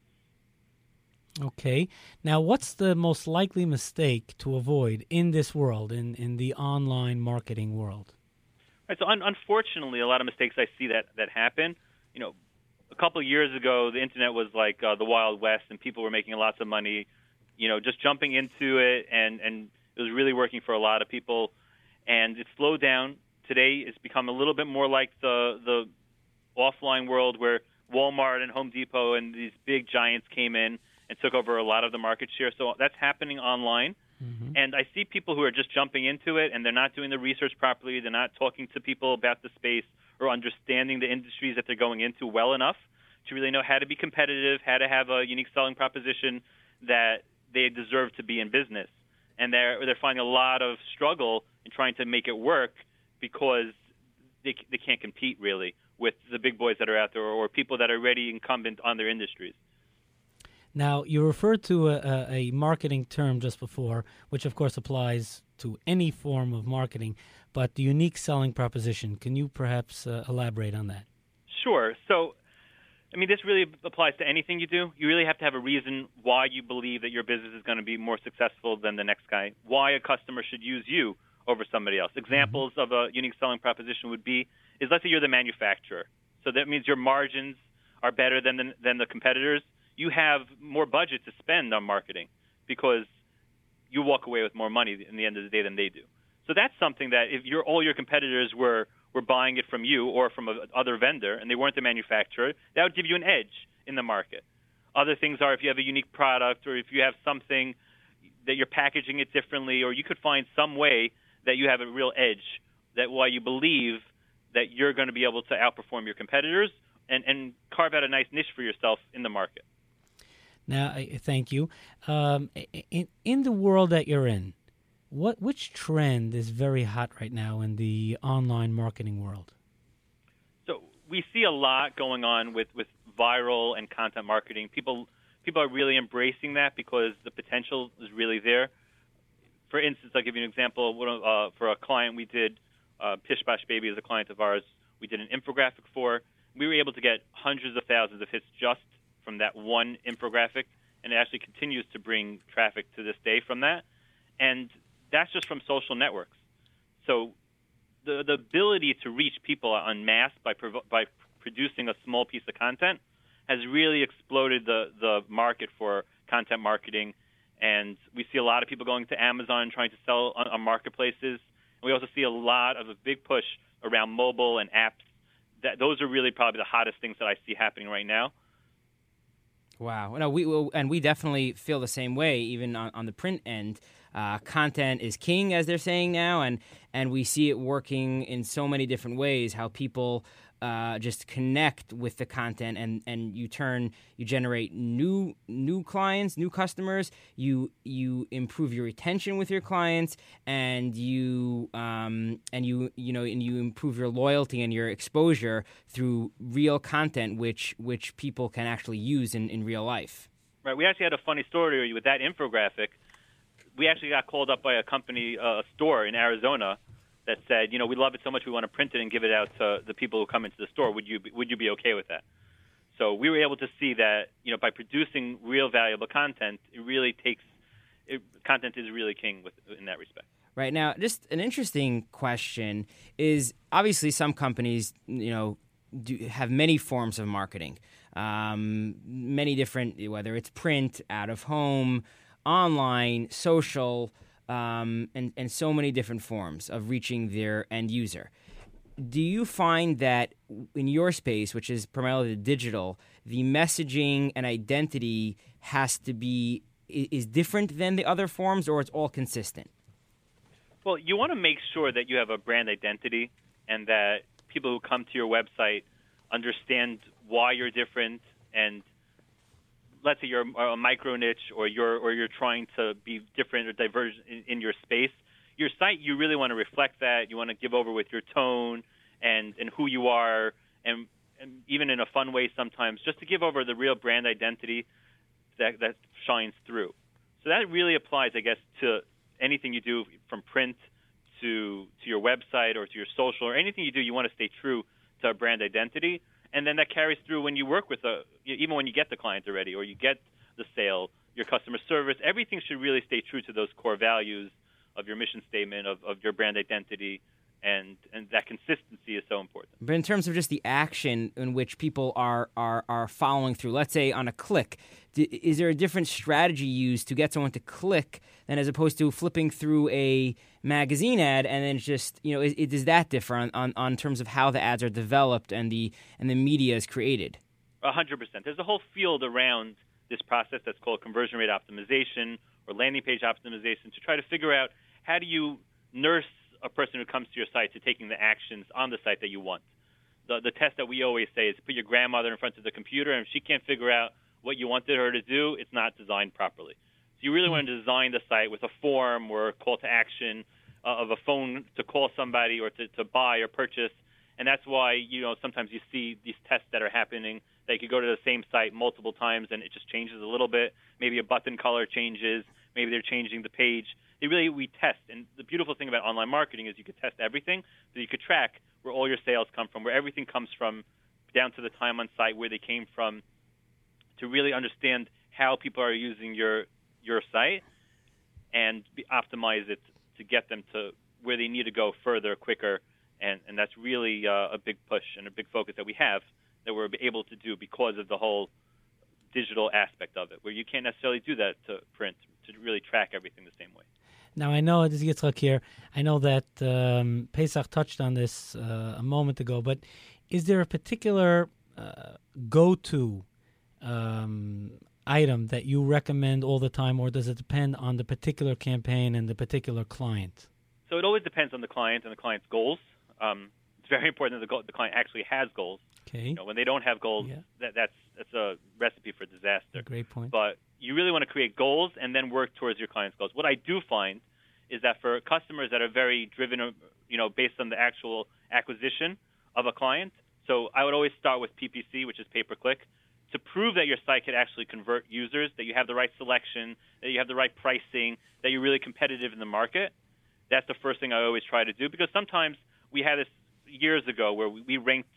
Okay. Now, what's the most likely mistake to avoid in this world, in, in the online marketing world? Right, so un- unfortunately, a lot of mistakes I see that, that happen. You know, a couple of years ago, the Internet was like uh, the Wild West, and people were making lots of money, you know, just jumping into it, and, and it was really working for a lot of people. And it slowed down. Today, it's become a little bit more like the the offline world where Walmart and Home Depot and these big giants came in and took over a lot of the market share. So that's happening online. Mm-hmm. And I see people who are just jumping into it, and they're not doing the research properly. They're not talking to people about the space or understanding the industries that they're going into well enough to really know how to be competitive, how to have a unique selling proposition that they deserve to be in business. And they're, they're finding a lot of struggle in trying to make it work because they, they can't compete, really, with the big boys that are out there or, or people that are already incumbent on their industries. Now, you referred to a, a marketing term just before, which of course applies to any form of marketing, but the unique selling proposition. Can you perhaps uh, elaborate on that? Sure. So, I mean, this really applies to anything you do. You really have to have a reason why you believe that your business is going to be more successful than the next guy, why a customer should use you over somebody else. Examples mm-hmm. of a unique selling proposition would be, is let's say you're the manufacturer. So that means your margins are better than the, than the competitors. you have more budget to spend on marketing because you walk away with more money in the end of the day than they do. So that's something that if your all your competitors were were buying it from you or from a other vendor and they weren't the manufacturer, that would give you an edge in the market. Other things are if you have a unique product or if you have something that you're packaging it differently, or you could find some way that you have a real edge, that why you believe that you're going to be able to outperform your competitors and, and carve out a nice niche for yourself in the market. Now, I- thank you. Um, in, in the world that you're in, what which trend is very hot right now in the online marketing world? So we see a lot going on with, with viral and content marketing. People people are really embracing that because the potential is really there. For instance, I'll give you an example. Uh, for a client we did, uh, Pish Bosh Baby is a client of ours, we did an infographic for. We were able to get hundreds of thousands of hits just from that one infographic, and it actually continues to bring traffic to this day from that. And that's just from social networks. So the the ability to reach people en masse by provo- by producing a small piece of content has really exploded the, the market for content marketing. And we see a lot of people going to Amazon trying to sell on, on marketplaces. And we also see a lot of a big push around mobile and apps. That those are really probably the hottest things that I see happening right now. Wow. No, we will, and we definitely feel the same way, even on, on the print end. Uh, content is king, as they're saying now, and, and we see it working in so many different ways, how people uh, just connect with the content, and, and you turn, you generate new new clients, new customers, you you improve your retention with your clients, and you um, and you you know and you improve your loyalty and your exposure through real content, which which people can actually use in, in real life. Right. We actually had a funny story with that infographic. We actually got called up by a company, uh, a store in Arizona, that said, you know, we love it so much we want to print it and give it out to the people who come into the store. Would you be, would you be okay with that? So we were able to see that, you know, by producing real valuable content, it really takes it, content is really king with, in that respect. Right. Now, just an interesting question is, obviously some companies, you know, do have many forms of marketing, um, many different, whether it's print, out of home, online, social, um, and, and so many different forms of reaching their end user. Do you find that in your space, which is primarily the digital, the messaging and identity has to be is different than the other forms, or it's all consistent? Well, you want to make sure that you have a brand identity and that people who come to your website understand why you're different. And let's say you're a micro niche, or you're or you're trying to be different or diverse in, in your space. Your site, you really want to reflect that. You want to give over with your tone and, and who you are, and, and even in a fun way sometimes, just to give over the real brand identity that, that shines through. So that really applies, I guess, to anything you do from print to to your website or to your social, or anything you do. You want to stay true to a brand identity, and then that carries through when you work with a, even when you get the client already or you get the sale, your customer service. Everything should really stay true to those core values of your mission statement, of, of your brand identity, and and that consistency is so important. But in terms of just the action in which people are are, are following through, let's say on a click, d- is there a different strategy used to get someone to click than as opposed to flipping through a magazine ad and then just, you know, is, is that different on, on, on terms of how the ads are developed and the and the media is created? A hundred percent. There's a whole field around this process that's called conversion rate optimization or landing page optimization to try to figure out how do you nurse a person who comes to your site to taking the actions on the site that you want. The the test that we always say is put your grandmother in front of the computer, and if she can't figure out what you wanted her to do, it's not designed properly. So you really want to design the site with a form or a call to action uh, of a phone to call somebody or to, to buy or purchase. And that's why, you know, sometimes you see these tests that are happening. They could go to the same site multiple times and it just changes a little bit. Maybe a button color changes. Maybe they're changing the page. They really, we test. And the beautiful thing about online marketing is you could test everything. So you could track where all your sales come from, where everything comes from, down to the time on site, where they came from, to really understand how people are using your your site and be, optimize it to get them to where they need to go further, quicker. And, and that's really uh, a big push and a big focus that we have that we're able to do because of the whole digital aspect of it, where you can't necessarily do that to print to really track everything the same way. Now, I know, this is Yitzchak here, I know that um, Pesach touched on this uh, a moment ago, but is there a particular uh, go-to um, item that you recommend all the time, or does it depend on the particular campaign and the particular client? So it always depends on the client and the client's goals. Um, it's very important that the, go- the client actually has goals. Okay. You know, when they don't have goals, Yeah. that, that's that's a recipe for disaster. Great point. But you really want to create goals and then work towards your client's goals. What I do find is that for customers that are very driven, you know, based on the actual acquisition of a client, so I would always start with P P C, which is pay-per-click, to prove that your site could actually convert users, that you have the right selection, that you have the right pricing, that you're really competitive in the market. That's the first thing I always try to do, because sometimes we had this years ago where we, we ranked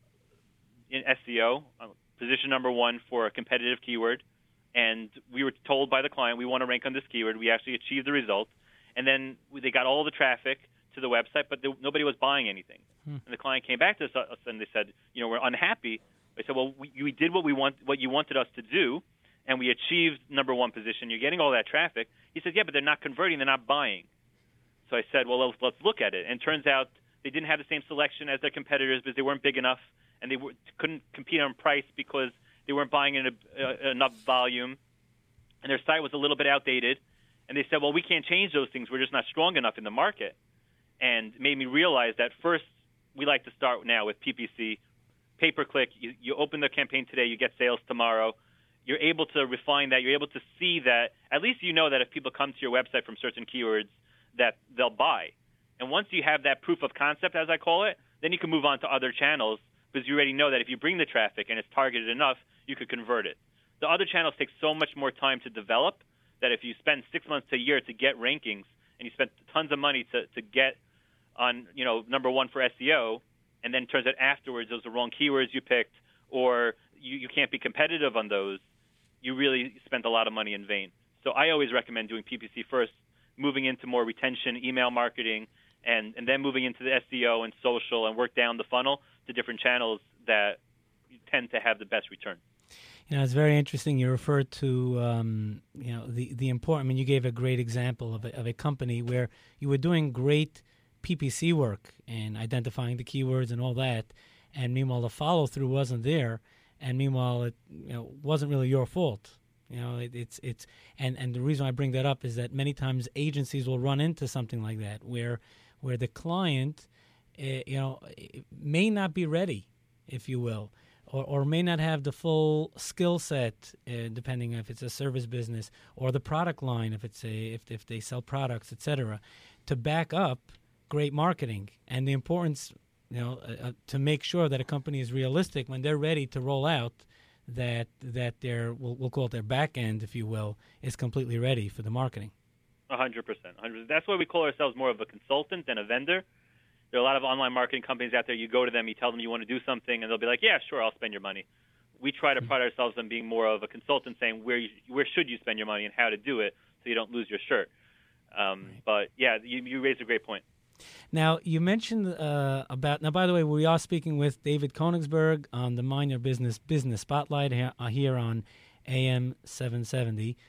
in S E O, uh, position number one for a competitive keyword, and we were told by the client we want to rank on this keyword. We actually achieved the result, and then they got all the traffic to the website, but they, nobody was buying anything. Hmm. And the client came back to us and they said, you know, we're unhappy. I said, well, we, we did what we want, what you wanted us to do, and we achieved number one position. You're getting all that traffic. He said, yeah, but they're not converting. They're not buying. So I said, well, let's, let's look at it. And it turns out they didn't have the same selection as their competitors because they weren't big enough, and they w- couldn't compete on price because they weren't buying in a, uh, enough volume, and their site was a little bit outdated. And they said, well, we can't change those things. We're just not strong enough in the market. And it made me realize that first we like to start now with P P C, pay-per-click. You, you open the campaign today, you get sales tomorrow. You're able to refine that. You're able to see that at least you know that if people come to your website from certain keywords, that they'll buy. And once you have that proof of concept, as I call it, then you can move on to other channels because you already know that if you bring the traffic and it's targeted enough, you could convert it. The other channels take so much more time to develop that if you spend six months to a year to get rankings and you spend tons of money to, to get on, you know, number one for S E O, and then it turns out afterwards those are wrong keywords you picked, or you, you can't be competitive on those, you really spent a lot of money in vain. So I always recommend doing P P C first, moving into more retention, email marketing, and, and then moving into the S E O and social and work down the funnel to different channels that tend to have the best return. You know, it's very interesting. You referred to, um, you know, the, the important, I mean, you gave a great example of a, of a company where you were doing great P P C work and identifying the keywords and all that, and meanwhile the follow-through wasn't there, and meanwhile it, you know, wasn't really your fault. You know, it, it's, it's and, and the reason I bring that up is that many times agencies will run into something like that where where the client, uh, you know, may not be ready, if you will, or, or may not have the full skill set, uh, depending if it's a service business, or the product line, if it's a if if they sell products, et cetera, to back up great marketing. And the importance, you know, uh, uh, to make sure that a company is realistic when they're ready to roll out, that that their we'll, we'll call it their back end, if you will, is completely ready for the marketing. A hundred percent, hundred. That's why we call ourselves more of a consultant than a vendor. There are a lot of online marketing companies out there. You go to them, you tell them you want to do something, and they'll be like, "Yeah, sure, I'll spend your money." We try to pride ourselves on being more of a consultant, saying where you, where should you spend your money and how to do it, so you don't lose your shirt. Um, right. But yeah, you, you raised a great point. Now, you mentioned uh, about, now, by the way, we are speaking with David Konigsberg on the Mind Your Business Business Spotlight here, uh, here on A M seven seventy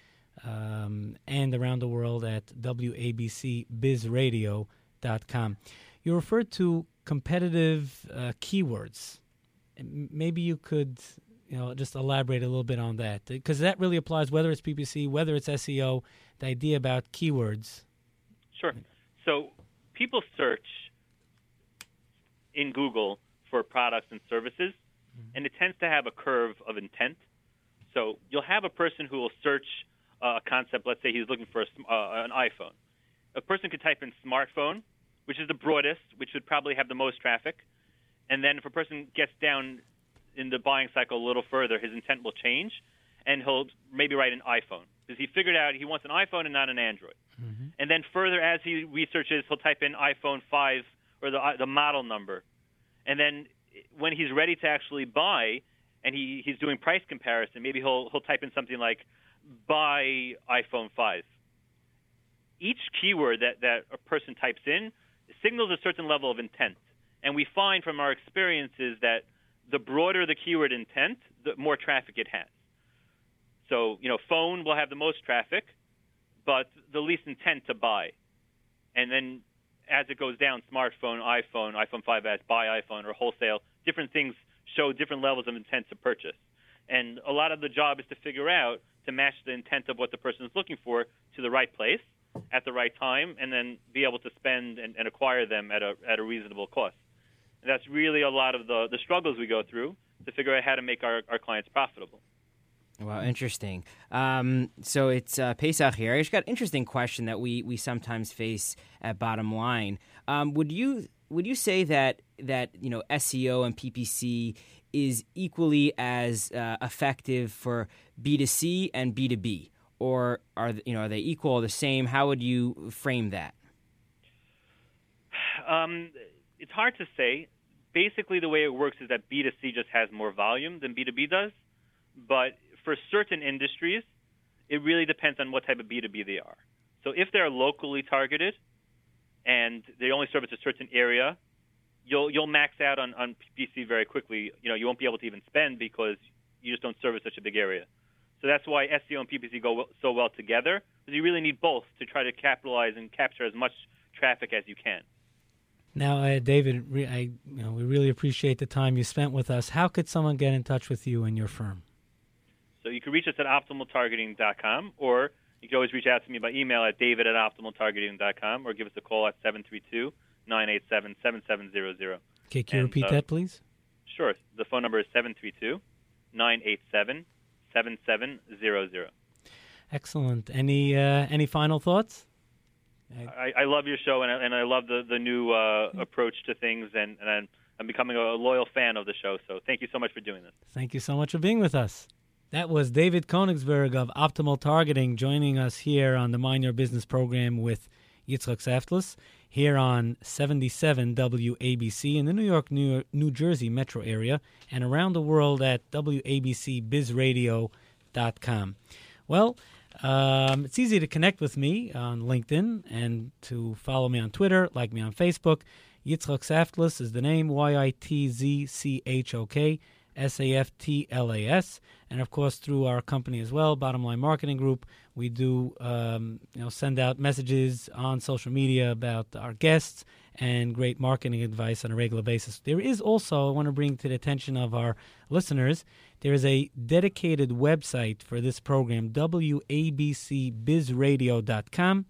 um, and around the world at W A B C biz radio dot com. You referred to competitive uh, keywords. Maybe you could, you know, just elaborate a little bit on that, because that really applies whether it's P P C, whether it's S E O, the idea about keywords. Sure. So people search in Google for products and services, mm-hmm. and it tends to have a curve of intent. So you'll have a person who will search uh, a concept. Let's say he's looking for a, uh, an iPhone. A person could type in smartphone, which is the broadest, which would probably have the most traffic. And then if a person gets down in the buying cycle a little further, his intent will change, and he'll maybe write an iPhone because he figured out he wants an iPhone and not an Android. Mm-hmm. And then further, as he researches, he'll type in iPhone five or the the model number. And then when he's ready to actually buy, and he, he's doing price comparison, maybe he'll he'll type in something like buy iPhone five. Each keyword that, that a person types in signals a certain level of intent. And we find from our experiences that the broader the keyword intent, the more traffic it has. So, you know, phone will have the most traffic, but the least intent to buy. And then as it goes down, smartphone, iPhone, iPhone five S, buy iPhone, or wholesale, different things show different levels of intent to purchase. And a lot of the job is to figure out, to match the intent of what the person is looking for to the right place at the right time, and then be able to spend and, and acquire them at a at a reasonable cost. And that's really a lot of the, the struggles we go through to figure out how to make our, our clients profitable. Wow, interesting. Um, so it's uh, Pesach here. I just got an interesting question that we, we sometimes face at Bottom Line. Um, would you would you say that that you know S E O and P P C is equally as uh, effective for B two C and B two B, or are you know are they equal or the same? How would you frame that? Um, it's hard to say. Basically, the way it works is that B two C just has more volume than B two B does, but for certain industries, it really depends on what type of B two B they are. So if they're locally targeted and they only service a certain area, you'll you'll max out on, on P P C very quickly. You know, you won't be able to even spend because you just don't service such a big area. So that's why S E O and P P C go so well together, because you really need both to try to capitalize and capture as much traffic as you can. Now, uh, David, re- I, you know, we really appreciate the time you spent with us. How could someone get in touch with you and your firm? So you can reach us at optimal targeting dot com, or you can always reach out to me by email at david at optimal targeting dot com, or give us a call at seven three two, nine eight seven, seven seven zero zero. Okay, can you and, repeat uh, that, please? Sure. The phone number is seven three two, nine eight seven, seven seven zero zero. Excellent. Any uh, any final thoughts? I, I love your show, and I, and I love the, the new uh, approach to things, and, and I'm, I'm becoming a loyal fan of the show, so thank you so much for doing this. Thank you so much for being with us. That was David Konigsberg of Optimal Targeting joining us here on the Mind Your Business program with Yitzchak Saftlis here on seventy-seven W A B C in the New York, New, York, New Jersey metro area, and around the world at W A B C biz radio dot com. Well, Um, it's easy to connect with me on LinkedIn and to follow me on Twitter, like me on Facebook. Yitzchak Saftlis is the name, Y I T Z C H O K, S A F T L A S. And, of course, through our company as well, Bottom Line Marketing Group, we do um, you know, send out messages on social media about our guests and great marketing advice on a regular basis. There is also, I want to bring to the attention of our listeners, there is a dedicated website for this program, W A B C biz radio dot com,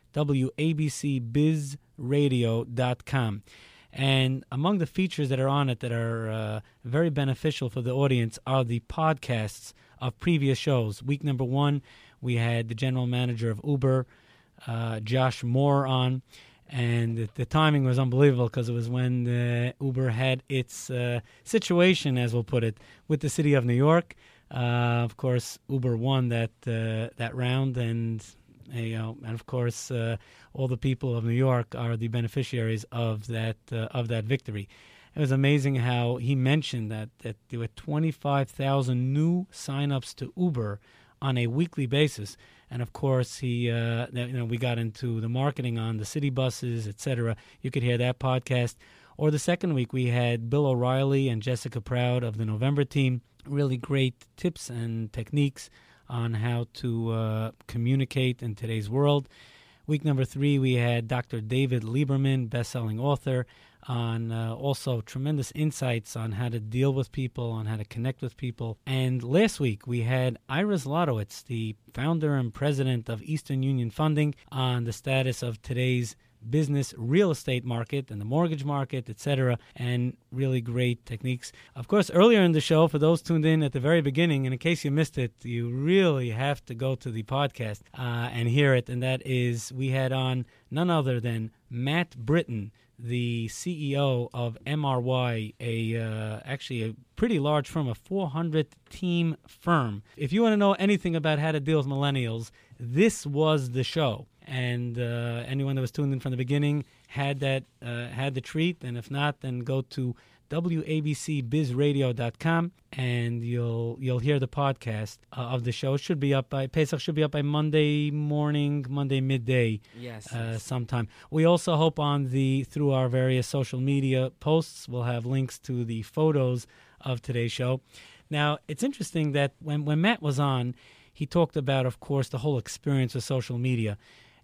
W A B C biz radio dot com. And among the features that are on it that are uh, very beneficial for the audience are the podcasts of previous shows. Week number one, we had the general manager of Uber, uh, Josh Moore, on. And the, the timing was unbelievable because it was when uh, Uber had its uh, situation, as we'll put it, with the city of New York. Uh, of course, Uber won that uh, that round, and uh, you know, and of course, uh, all the people of New York are the beneficiaries of that uh, of that victory. It was amazing how he mentioned that that there were twenty-five thousand new signups to Uber on a weekly basis. And of course, he, uh, you know, we got into the marketing on the city buses, et cetera. You could hear that podcast. Or the second week, we had Bill O'Reilly and Jessica Proud of the November team. Really great tips and techniques on how to uh, communicate in today's world. Week number three, we had Doctor David Lieberman, best-selling author, on uh, also tremendous insights on how to deal with people, on how to connect with people. And last week, we had Iris Lodowitz, the founder and president of Eastern Union Funding, on the status of today's business real estate market and the mortgage market, et cetera, and really great techniques. Of course, earlier in the show, for those tuned in at the very beginning, and in case you missed it, you really have to go to the podcast uh, and hear it, and that is, we had on none other than Matt Britton, the C E O of M R Y, a uh, actually a pretty large firm, a four hundred team firm. If you want to know anything about how to deal with millennials, this was the show. And uh, anyone that was tuned in from the beginning had that uh, had the treat. And if not, then go to W A B C biz radio dot com and you'll you'll hear the podcast uh, of the show. It should be up by Pesach should be up by Monday morning, Monday midday, yes, uh, yes. sometime. We also hope on the through our various social media posts we'll have links to the photos of today's show. Now it's interesting that when when Matt was on, he talked about, of course, the whole experience of social media.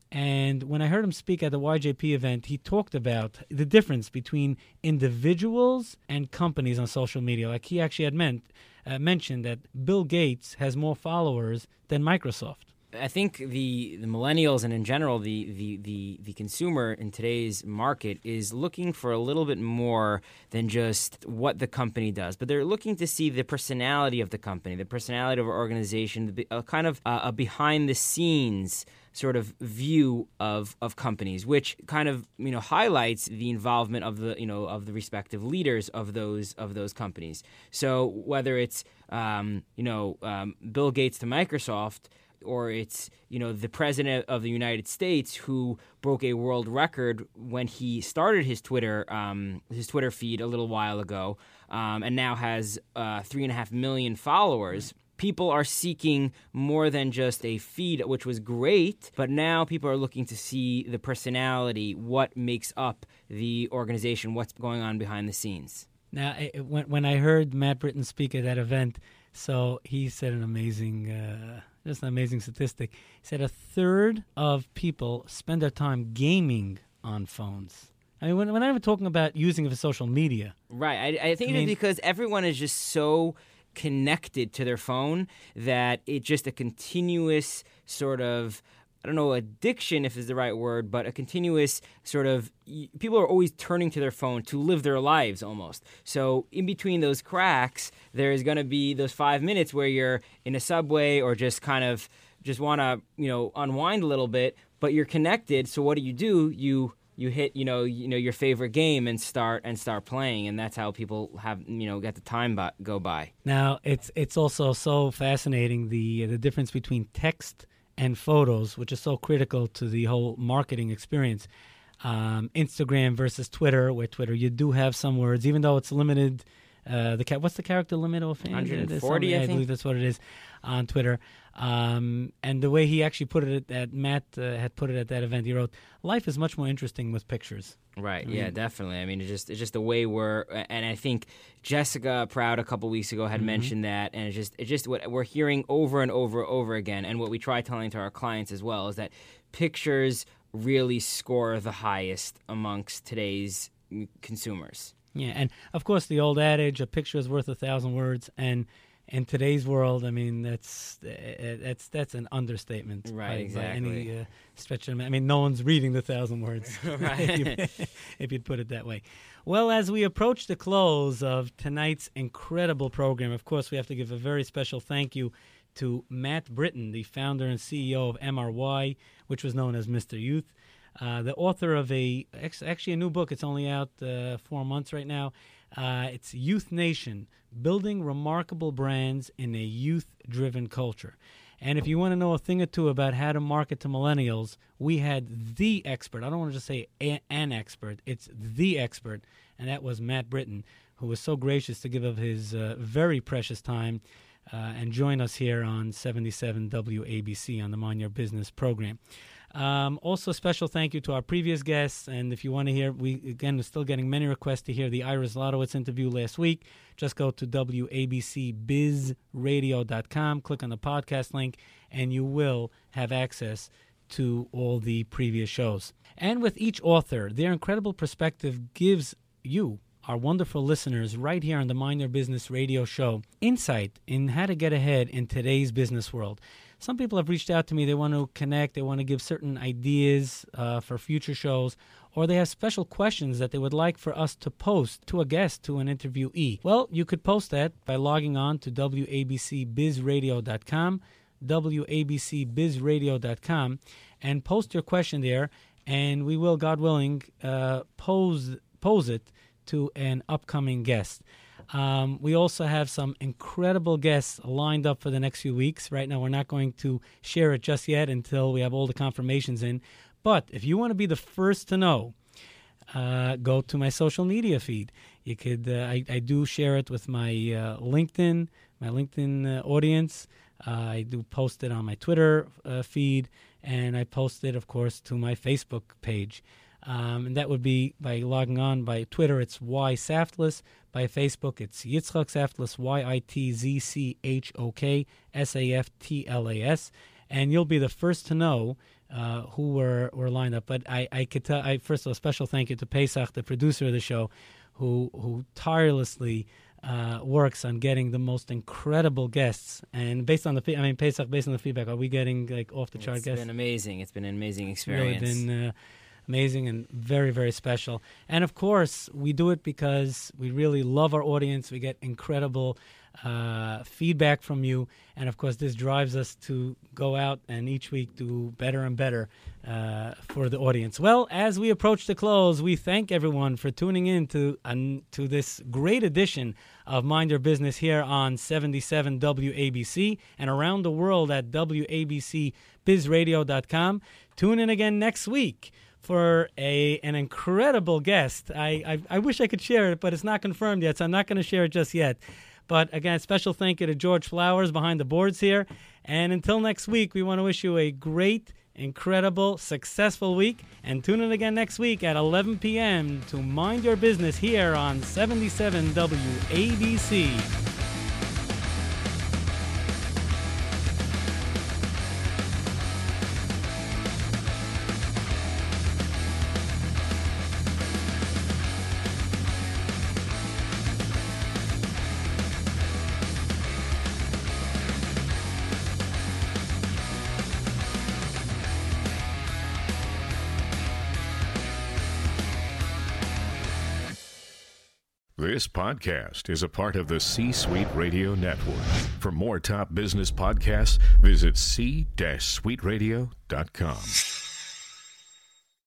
And when I heard him speak at the Y J P event, he talked about the difference between individuals and companies on social media. Like he actually had meant, uh, mentioned that Bill Gates has more followers than Microsoft. I think the, the millennials and in general the, the, the, the consumer in today's market is looking for a little bit more than just what the company does, but they're looking to see the personality of the company, the personality of our organization, a kind of uh, a behind-the-scenes sort of view of, of companies, which kind of you know highlights the involvement of the you know of the respective leaders of those of those companies. So whether it's um, you know um, Bill Gates to Microsoft, or it's you know the president of the United States who broke a world record when he started his Twitter um, his Twitter feed a little while ago, um, and now has uh, three and a half million followers. People are seeking more than just a feed, which was great, but now people are looking to see the personality, what makes up the organization, what's going on behind the scenes. Now, it, when when I heard Matt Britton speak at that event, so he said an amazing. Uh, Just an amazing statistic. He said a third of people spend their time gaming on phones. I mean, when, when I'm talking about using it for social media. Right. I, I think I mean, it's because everyone is just so connected to their phone that it's just a continuous sort of, I don't know, addiction if is the right word, but a continuous sort of, people are always turning to their phone to live their lives almost. So in between those cracks, there's going to be those five minutes where you're in a subway or just kind of just want to, you know, unwind a little bit, but you're connected. So what do you do? You you hit, you know, you know your favorite game and start and start playing, and that's how people have, you know, get the time by, go by. Now, it's it's also so fascinating the the difference between text and photos, which is so critical to the whole marketing experience. Um, Instagram versus Twitter, where Twitter you do have some words, even though it's limited. Uh, the what's the character limit of one hundred forty, I, I think. believe that's what it is on Twitter. Um, and the way he actually put it, at Matt uh, had put it at that event, he wrote, "Life is much more interesting with pictures." Right. I yeah, mean, definitely. I mean, it's just it's just the way we're, and I think Jessica Proud a couple weeks ago had mm-hmm. mentioned that, and it's just it's just what we're hearing over and over and over again, and what we try telling to our clients as well is that pictures really score the highest amongst today's consumers. Yeah, and of course the old adage, a picture is worth a thousand words, and in today's world, I mean, that's that's that's an understatement. Right, by, exactly. By any uh, stretch of, I mean, no one's reading the thousand words, right? if, you, if you'd put it that way. Well, as we approach the close of tonight's incredible program, of course, we have to give a very special thank you to Matt Britton, the founder and C E O of M R Y, which was known as Mister Youth. Uh, the author of a actually a new book. It's only out uh, four months right now. Uh, it's Youth Nation, Building Remarkable Brands in a Youth-Driven Culture. And if you want to know a thing or two about how to market to millennials, we had the expert. I don't want to just say a, an expert. It's the expert, and that was Matt Britton, who was so gracious to give of his uh, very precious time uh, and join us here on seventy-seven W A B C on the Mind Your Business program. Um, also, a special thank you to our previous guests. And if you want to hear, we again are still getting many requests to hear the Iris Lodowitz interview last week. Just go to W A B C biz radio dot com, click on the podcast link, and you will have access to all the previous shows. And with each author, their incredible perspective gives you, our wonderful listeners, right here on the Mind Your Business radio show, insight in how to get ahead in today's business world. Some people have reached out to me. They want to connect. They want to give certain ideas uh, for future shows, or they have special questions that they would like for us to post to a guest, to an interviewee. Well, you could post that by logging on to W A B C biz radio dot com, W A B C biz radio dot com, and post your question there, and we will, God willing, uh, pose pose it to an upcoming guest. Um, we also have some incredible guests lined up for the next few weeks. Right now, we're not going to share it just yet until we have all the confirmations in. But if you want to be the first to know, uh, go to my social media feed. You could. Uh, I, I do share it with my uh, LinkedIn, my LinkedIn uh, audience. Uh, I do post it on my Twitter uh, feed, and I post it, of course, to my Facebook page. Um, and that would be by logging on. By Twitter, it's Y Saftlis. By Facebook, it's Yitzchak Saftlis, Y I T Z C H O K S A F T L A S. And you'll be the first to know uh, who were, were lined up. But I, I could tell, I, first of all, a special thank you to Pesach, the producer of the show, who who tirelessly uh, works on getting the most incredible guests. And based on the, fe- I mean, Pesach, based on the feedback, are we getting like off the chart It's guests? been amazing. It's been an amazing It's really experience. been uh, amazing and very, very special. And of course, we do it because we really love our audience. We get incredible uh, feedback from you. And of course, this drives us to go out and each week do better and better uh, for the audience. Well, as we approach the close, we thank everyone for tuning in to, uh, to this great edition of Mind Your Business here on seventy-seven W A B C and around the world at W A B C biz radio dot com. Tune in again next week for a an incredible guest. I, I I wish I could share it, but it's not confirmed yet, so I'm not going to share it just yet. But again, special thank you to George Flowers behind the boards here. And until next week, we want to wish you a great, incredible, successful week. And tune in again next week at eleven p.m. to Mind Your Business here on seventy-seven W A B C. This podcast is a part of the C-Suite Radio Network. For more top business podcasts, visit c suite radio dot com.